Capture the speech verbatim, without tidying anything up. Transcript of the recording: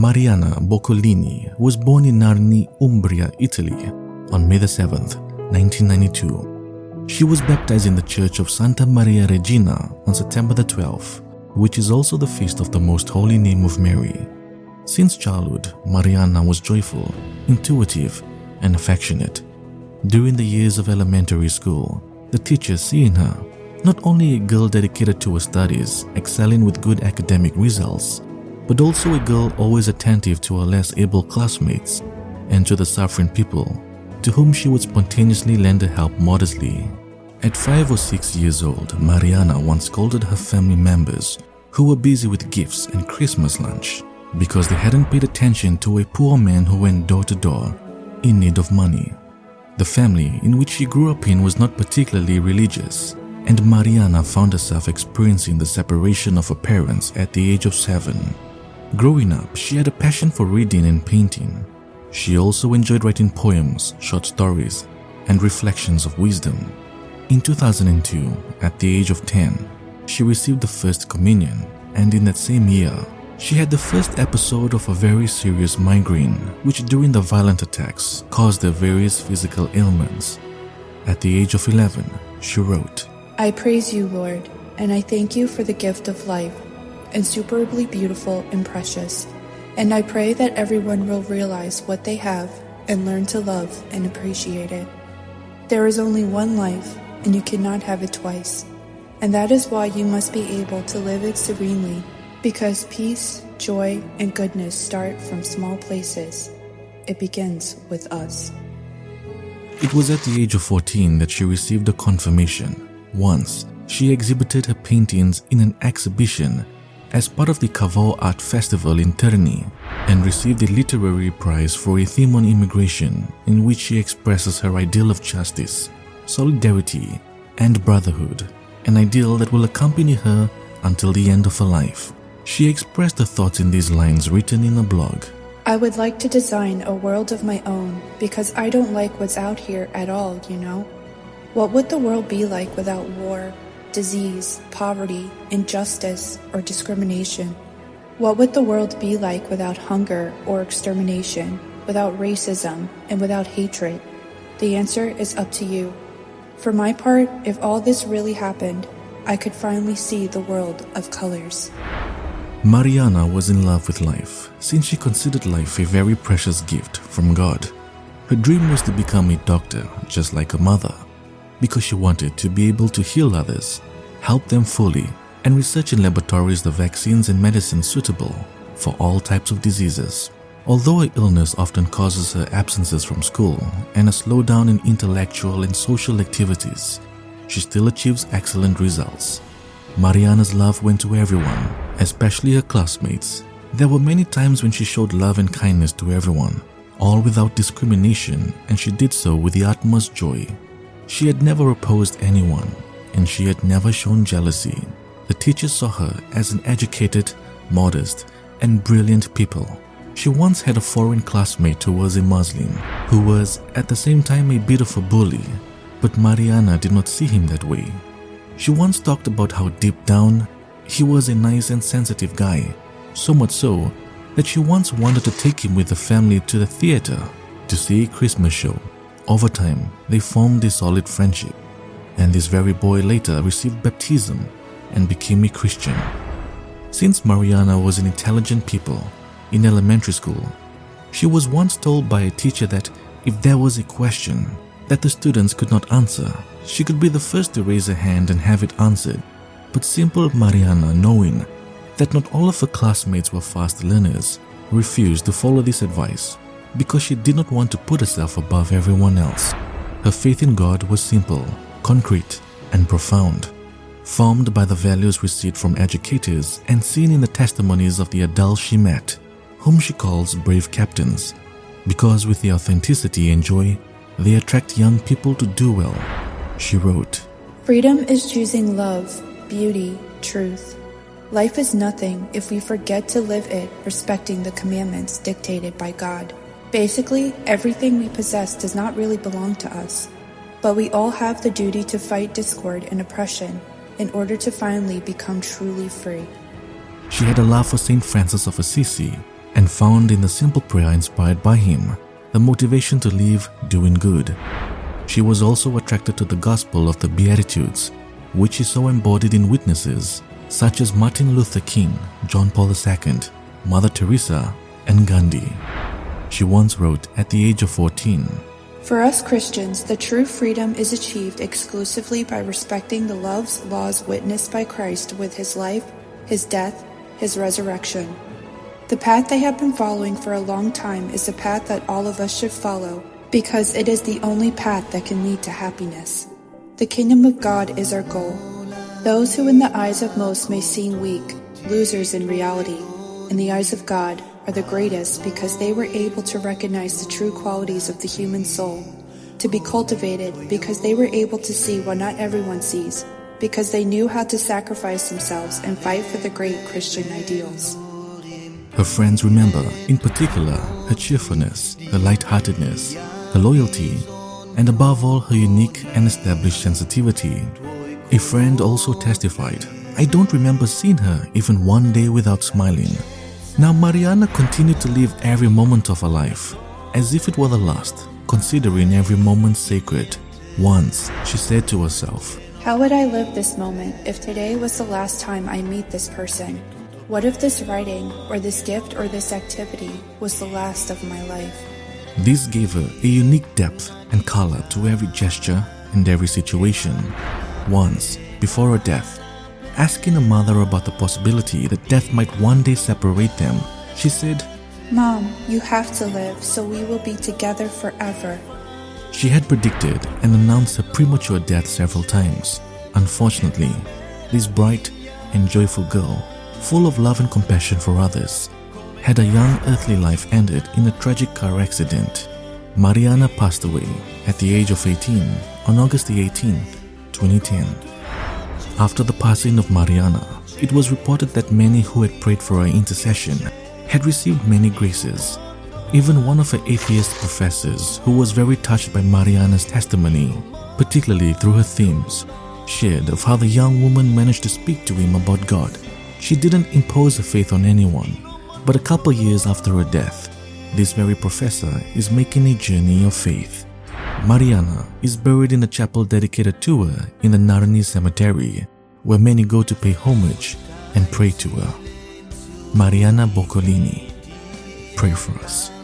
Mariana Boccolini was born in Narni, Umbria, Italy on May the seventh, nineteen ninety-two. She was baptized in the Church of Santa Maria Regina on September the twelfth, which is also the feast of the Most Holy Name of Mary. Since childhood, Mariana was joyful, intuitive, and affectionate. During the years of elementary school, the teachers see in her not only a girl dedicated to her studies, excelling with good academic results, but also a girl always attentive to her less able classmates and to the suffering people, to whom she would spontaneously lend her help modestly. At five or six years old, Mariana once scolded her family members who were busy with gifts and Christmas lunch because they hadn't paid attention to a poor man who went door to door in need of money. The family in which she grew up in was not particularly religious, and Mariana found herself experiencing the separation of her parents at the age of seven. Growing up, she had a passion for reading and painting. She also enjoyed writing poems, short stories, and reflections of wisdom. In two thousand two, at the age of ten, she received the First Communion, and in that same year, she had the first episode of a very serious migraine, which during the violent attacks caused her various physical ailments. At the age of eleven, she wrote, I praise you, Lord, and I thank you for the gift of life, insuperably beautiful and precious, and I pray that everyone will realize what they have and learn to love and appreciate it. There is only one life, and you cannot have it twice, and that is why you must be able to live it serenely, because peace, joy, and goodness start from small places. It begins with us. It was at the age of fourteen that she received a confirmation. Once, she exhibited her paintings in an exhibition as part of the Cavò Art Festival in Terni and received a literary prize for a theme on immigration in which she expresses her ideal of justice, solidarity, and brotherhood, an ideal that will accompany her until the end of her life. She expressed her thoughts in these lines written in a blog. I would like to design a world of my own because I don't like what's out here at all, you know? What would the world be like without war, disease, poverty, injustice, or discrimination? What would the world be like without hunger or extermination, without racism, and without hatred? The answer is up to you. For my part, if all this really happened, I could finally see the world of colors. Mariana was in love with life, since she considered life a very precious gift from God. Her dream was to become a doctor, just like her mother, because she wanted to be able to heal others, help them fully, and research in laboratories the vaccines and medicines suitable for all types of diseases. Although her illness often causes her absences from school and a slowdown in intellectual and social activities, she still achieves excellent results. Mariana's love went to everyone, especially her classmates. There were many times when she showed love and kindness to everyone, all without discrimination, and she did so with the utmost joy. She had never opposed anyone, and she had never shown jealousy. The teachers saw her as an educated, modest, and brilliant pupil. She once had a foreign classmate who was a Muslim, who was at the same time a bit of a bully, but Mariana did not see him that way. She once talked about how deep down, he was a nice and sensitive guy, so much so that she once wanted to take him with the family to the theater to see a Christmas show. Over time, they formed a solid friendship, and this very boy later received baptism and became a Christian. Since Mariana was an intelligent pupil in elementary school, she was once told by a teacher that if there was a question that the students could not answer, she could be the first to raise her hand and have it answered. But simple Mariana, knowing that not all of her classmates were fast learners, refused to follow this advice because she did not want to put herself above everyone else. Her faith in God was simple, concrete, and profound, formed by the values received from educators and seen in the testimonies of the adults she met, whom she calls brave captains, because with the authenticity and joy, they attract young people to do well. She wrote, Freedom is choosing love, beauty, truth. Life is nothing if we forget to live it respecting the commandments dictated by God. Basically, everything we possess does not really belong to us, but we all have the duty to fight discord and oppression in order to finally become truly free. She had a love for Saint Francis of Assisi, and found in the simple prayer inspired by him the motivation to live doing good. She was also attracted to the gospel of the Beatitudes, which she saw embodied in witnesses such as Martin Luther King, John Paul the Second, Mother Teresa, and Gandhi. She once wrote at the age of fourteen, "For us Christians, the true freedom is achieved exclusively by respecting the loves, laws witnessed by Christ with his life, his death, his resurrection. The path they have been following for a long time is the path that all of us should follow, because it is the only path that can lead to happiness. The kingdom of God is our goal. Those who in the eyes of most may seem weak, losers in reality, in the eyes of God are the greatest because they were able to recognize the true qualities of the human soul, to be cultivated because they were able to see what not everyone sees, because they knew how to sacrifice themselves and fight for the great Christian ideals." Her friends remember, in particular, her cheerfulness, her lightheartedness, her loyalty, and above all, her unique and established sensitivity. A friend also testified, "I don't remember seeing her even one day without smiling." Now, Mariana continued to live every moment of her life as if it were the last, considering every moment sacred. Once, she said to herself, "How would I live this moment if today was the last time I meet this person? What if this writing, or this gift, or this activity was the last of my life?" This gave her a unique depth and color to every gesture and every situation. Once, before her death, asking her mother about the possibility that death might one day separate them, she said, "Mom, you have to live so we will be together forever." She had predicted and announced her premature death several times. Unfortunately, this bright and joyful girl, full of love and compassion for others, had a young earthly life ended in a tragic car accident. Mariana passed away at the age of eighteen on August the eighteenth, twenty ten. After the passing of Mariana, it was reported that many who had prayed for her intercession had received many graces. Even one of her atheist professors, who was very touched by Mariana's testimony, particularly through her themes, shared of how the young woman managed to speak to him about God. She didn't impose her faith on anyone, but a couple years after her death, this very professor is making a journey of faith. Mariana is buried in a chapel dedicated to her in the Narani Cemetery, where many go to pay homage and pray to her. Mariana Boccolini, pray for us.